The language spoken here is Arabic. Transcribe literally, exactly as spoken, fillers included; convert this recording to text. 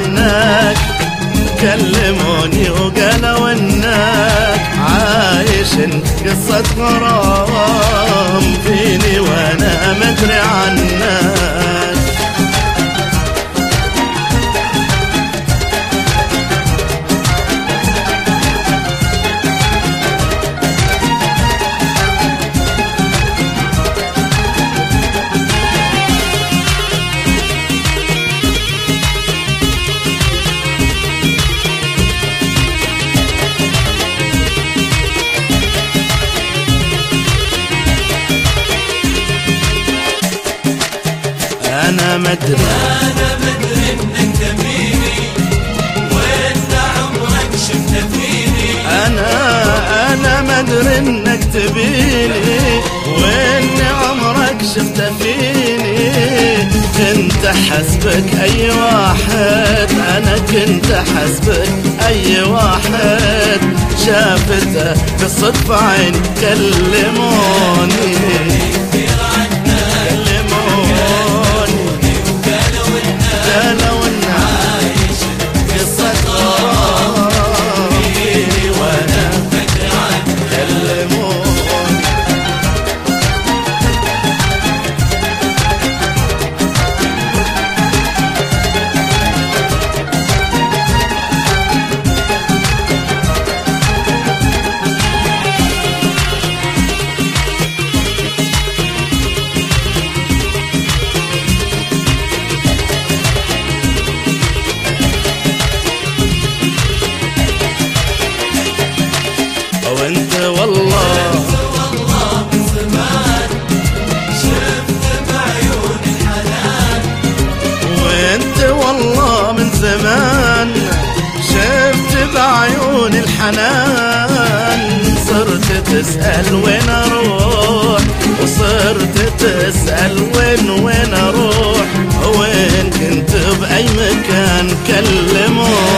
عنك، كلموني وقالوا انك عايش قصة غرام فيني وانا مدري عنك. أنا مدري أنا مدري إنك تبيني وإن عمرك شفت فيني. أنا أنا مدري إنك تبيني وإن عمرك شفت فيني. كنت حسبك أي واحد، أنا كنت حسبك أي واحد شافته بالصدفة عيني. كلموني وانت والله من زمان شفت بعيون الحنان. وانت والله من زمان شفت بعيون الحنان. صرت تسأل وين اروح، وصرت تسأل وين وين اروح. وين كنت بأي مكان كلموني